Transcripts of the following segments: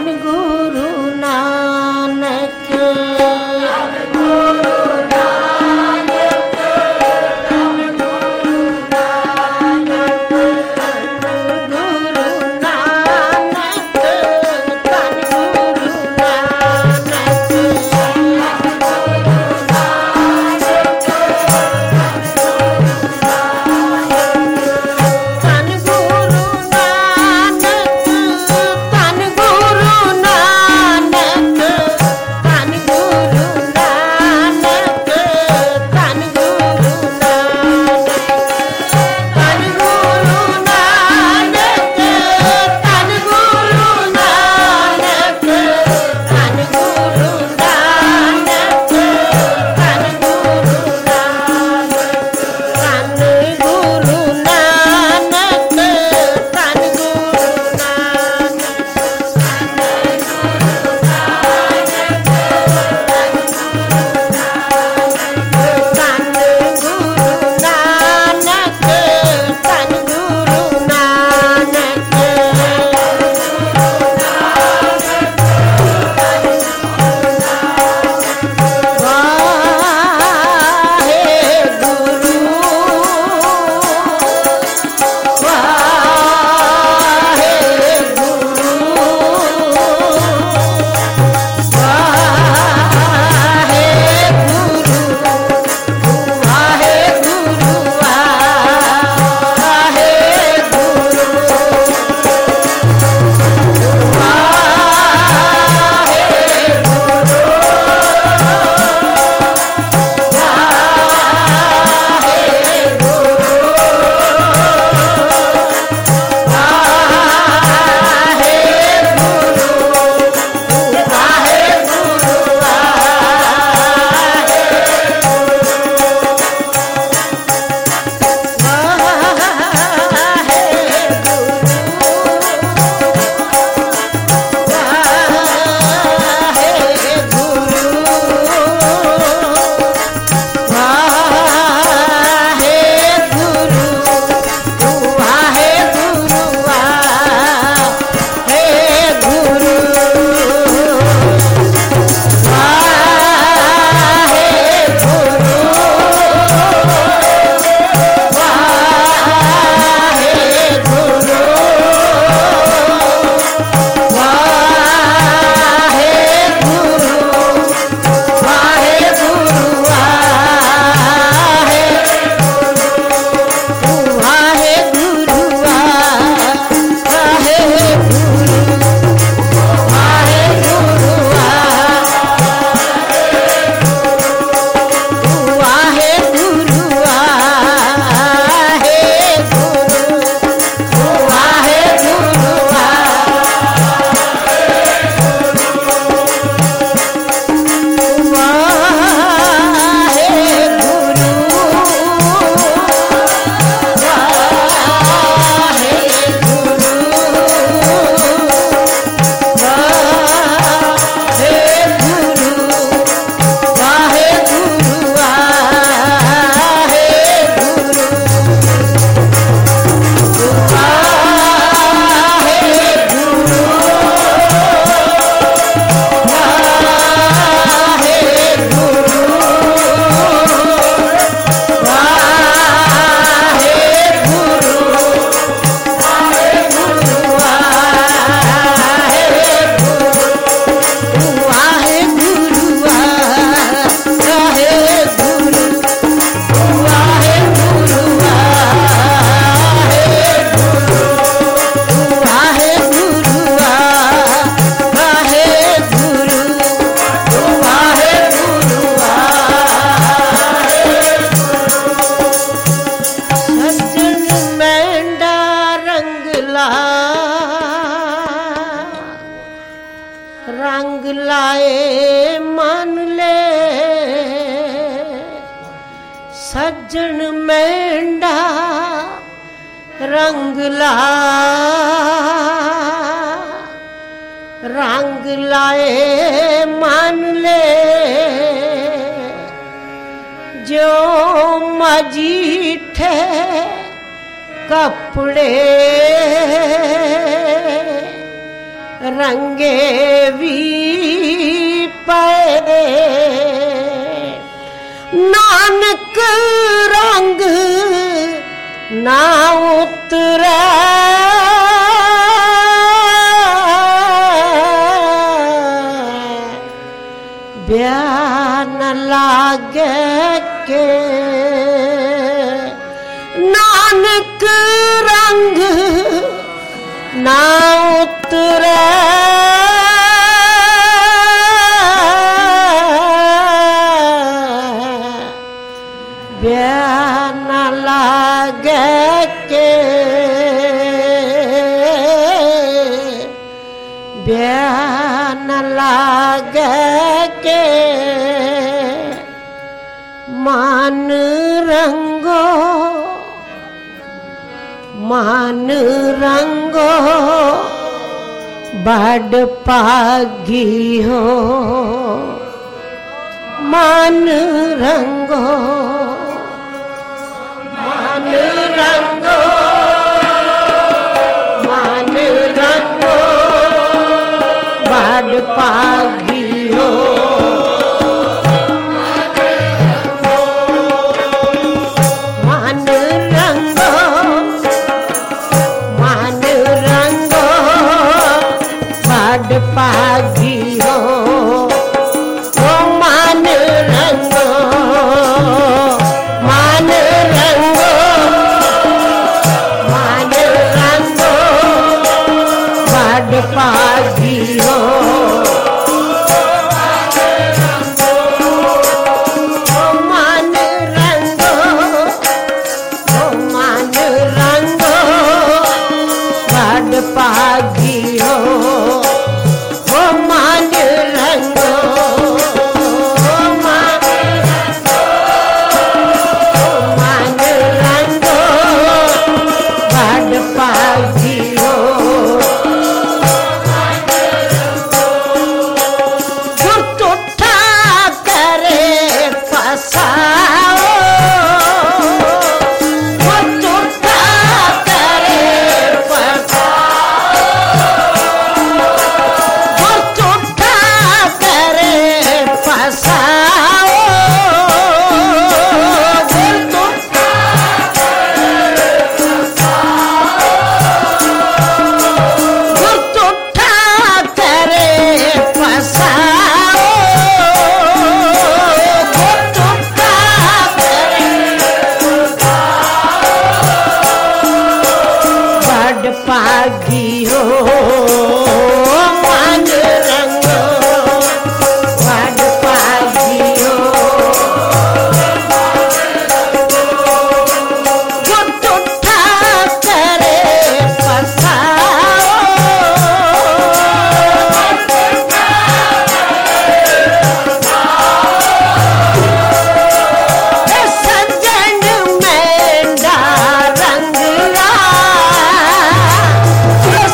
धन गुरु नानक रंग लाए मान ले सज्जन मेंढा रंग ला रंग लाए मान ले जो मजीठे कपड़े रंगे भी पे नानक रंग ना उतरे ब्यान लागे के नानक रंग ना उतरे ब्यान लागे के ब्यान लागे के मान रंगो बड़ पागी हो मान रंगो बड़ पागी हो पागी हो ओ मान रंगो बड़ पागी हो मान रंगो बड़ पागी हो मान रंगो बड़ पागी हो उठा करे फसाओ उठा करे पागी हो मान रंगो बड़ पागी हो उठा करे फसाओ सज्जन मेंढा रंग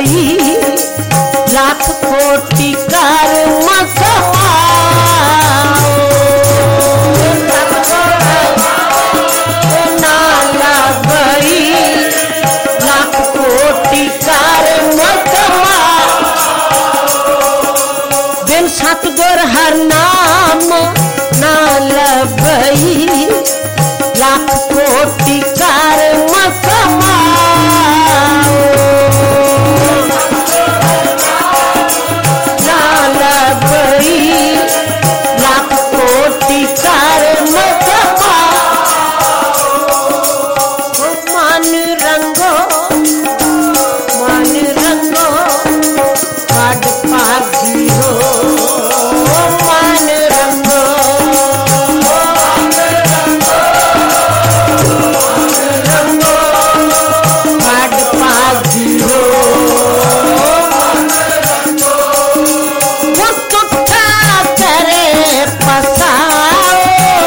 गई लाख कोटि कर्म कमाओ ना लगई लाख कोटि कर्म कमाओ बिन सतगुर हर नाम ना लगई लाख कोटि कर्म कमाओ ना लगई लाख कोटि कर्म कमाओ मन रंगो बड़ पागी हो मन रंगो बड़ पागी हो गुट उठा करे पसाओ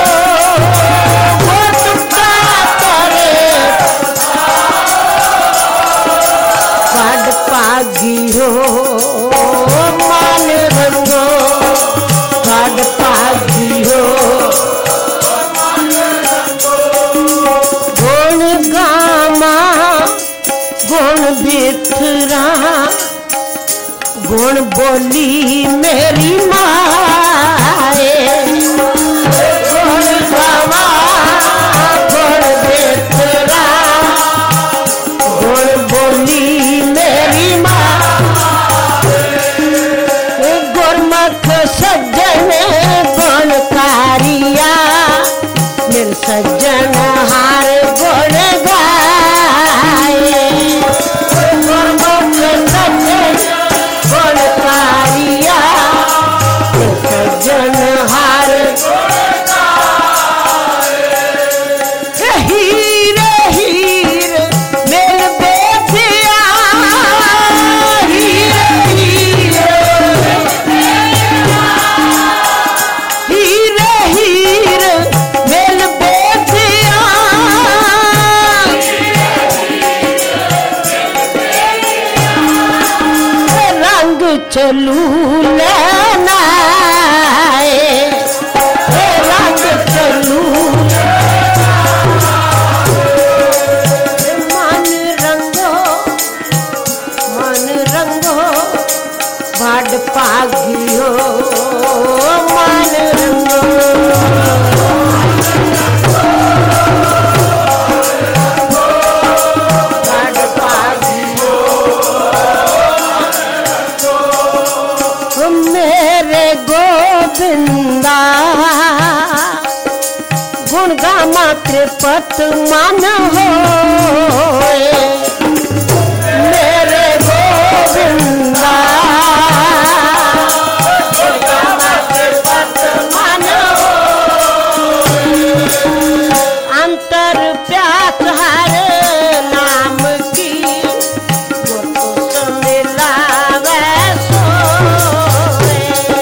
गुट उठा करे बड़ पागी हो मन रंगो बड़ पागी हो गुण गामा गुण बिथरा गुण बोली मेरी माए गुण गामा गुण बिथरा गुण बोली मेरी माँ गुरमुख सज्जन गुणकारिया मिल सज्जन हार गुण गाए गुरमुख सज्जन गुणकारिया मिल सज्जन हार हीर हीर मिल बेथिया हीर हीर हीर हीर मिल बेथिया रंग चलू लेना रंग चलू मन रंगो बड़ पागी हो मन रंगो बड़ पागी हो मेरे गोविंदा गुण गामा त्रिपत मन हो मेरे गोविंदा गुण गामा त्रिपत मन हो अंतर प्यास हर नाम की गुरु मिलावे सोए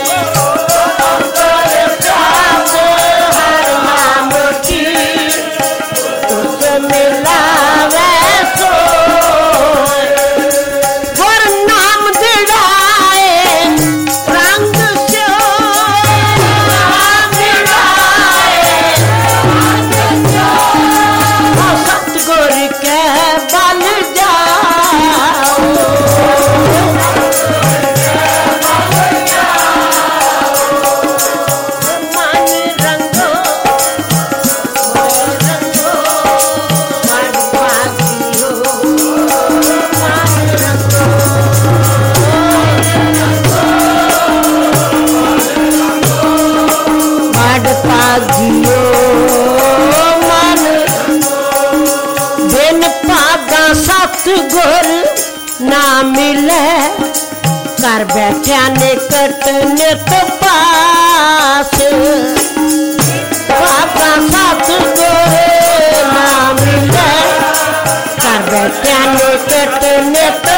अंतर प्यास हर नाम की गुरु मिलावे सोए गुर नाम दिड़ाए रंग स्यो नाम दिड़ाए सतगुर के बल जाओ मन रंगो बड़ पागी हो मन रंगो बड़ पागी हो मन बिन पागा सतगुर ना मिले कर बैठा निकट नित पास पागा सतगुर ना मिले कर बैठा निकट नित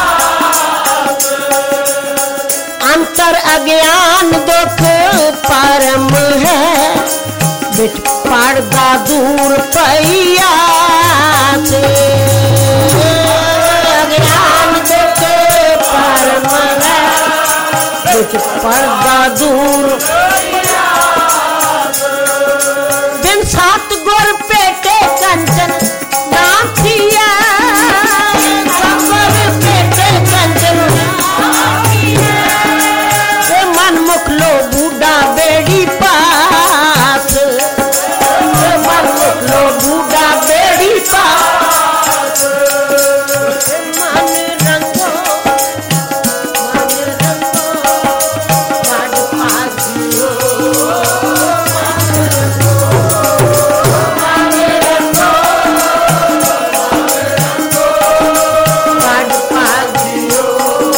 अंतर अज्ञान दुख परम है बिच पड़दा दूर पैया से अज्ञान दुख पर्दा दूर दिन सात गोर पेटे कंचन नाथिया गोर पेटे कंचन मन मुख लो बूढ़ा बेड़ी पास मन मुख लो बूढ़ा बेड़ी पास मन रंगो वाड पागियो वाड पागियो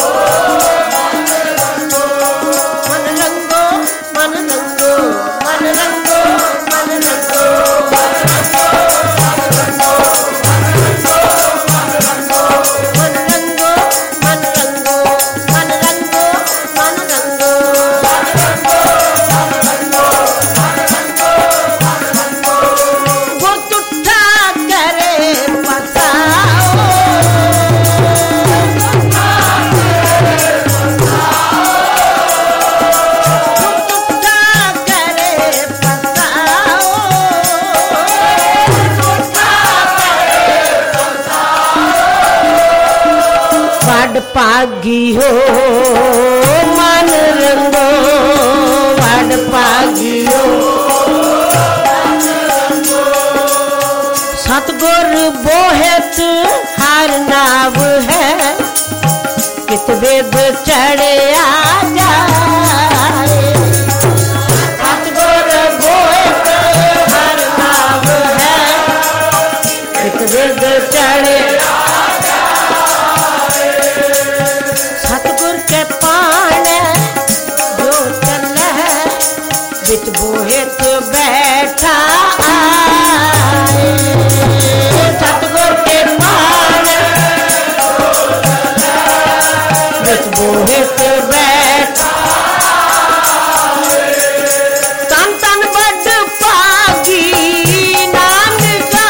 मन रंगो मन रंगो मन रंगो मन रंगो पागी हो मन रंगो वाड पागी हो सतगुर बोहत हर नाव है कित वेद चढ़े आ जाए सतगुर बोहत हर नाव है कित वेद चढ़े के पाने जो चले बिच बोहित बैठा आए सतगुर के पाने बिच बोहित बैठा तन तन बड़ पागी नानका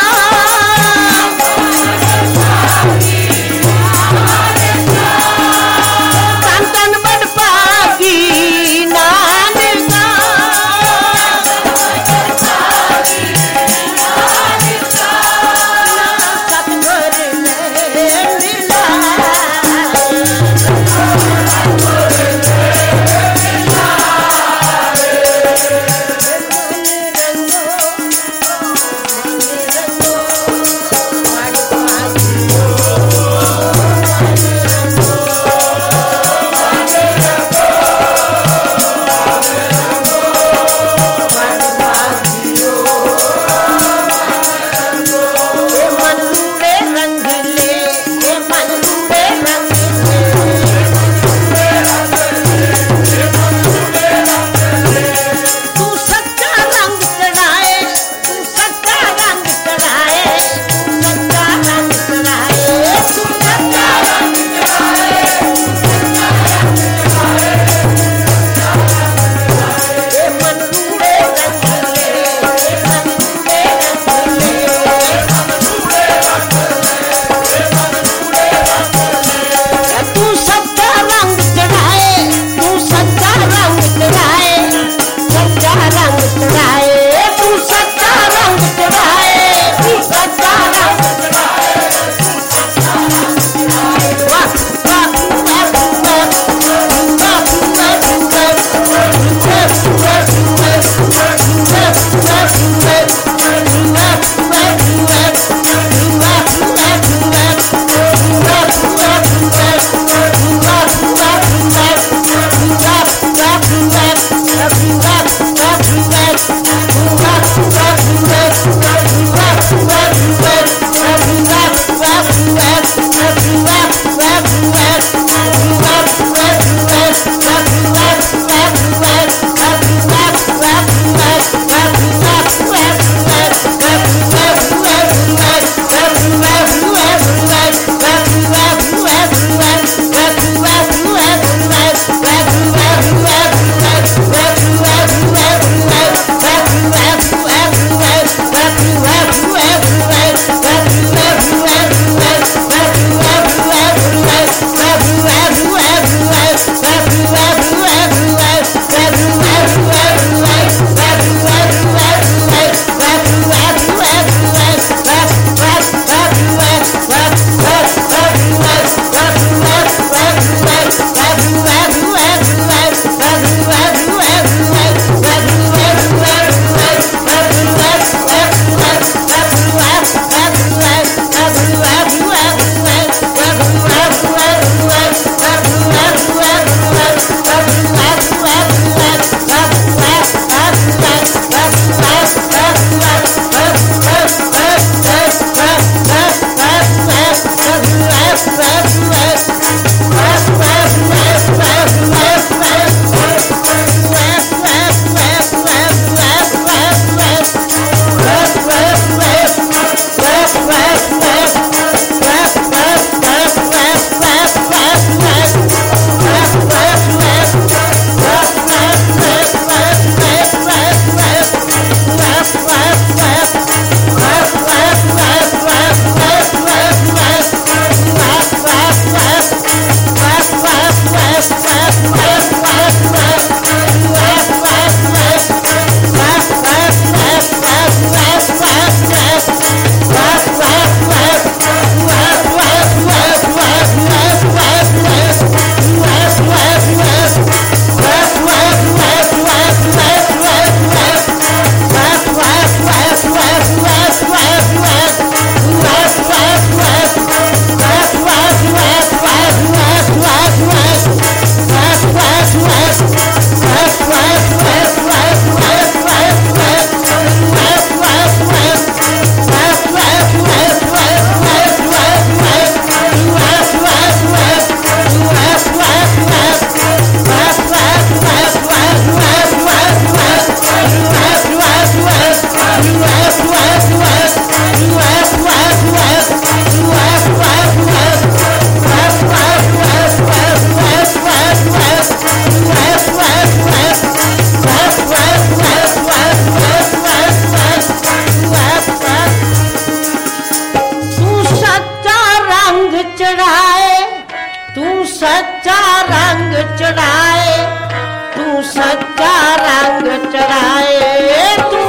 सच्चा रंग चढ़ाए, तू सच्चा रंग चढ़ाए, तू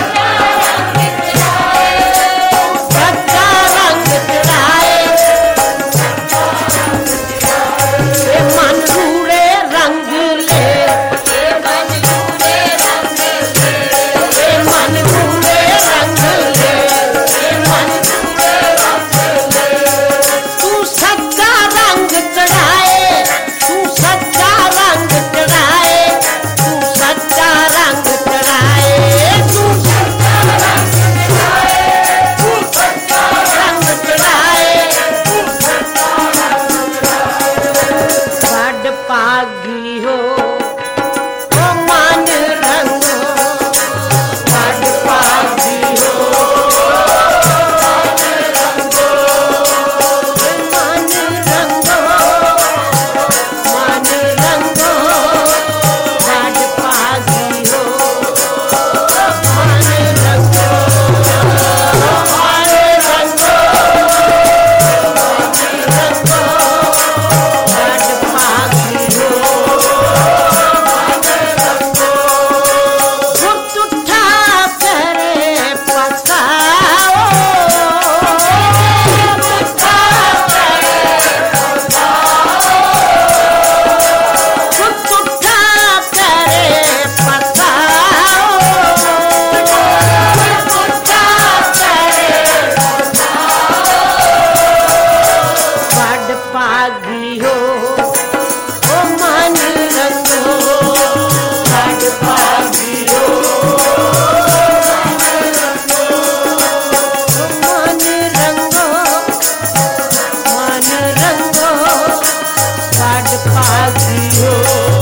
सच्चा रंग चढ़ाए, ये मन रूड़े रंग ले, ये मन रूड़े रंग ले, ये मन रूड़े रंग ले, ये मन रूड़े रंग ले, तू सच्चा रंग चढ़ाए, तू सच्चा रंग चढ़ाए, तू सच्चा रंग चढ़ाए, तू सच्चा रंग चढ़ाए, तू सच्चा रंग चढ़ाए, तू सच्चा रंग चढ़ाए। बड़ पागी हो ओ मन रंगो, बड़ पागी हो मन रंगो, मन रंगो, बड़ पागी हो मन रंगो, मन रंगो, रंगो, बड़ पागी हो गुट उठा करे पकाओ, उठा करे गुट उठा करे पकाओ, गुट उठा करे बड़ पागी हो ओ मन रंगो, बड़ पागी हो मन रंगो, मन रंगो, बड़ पागी हो।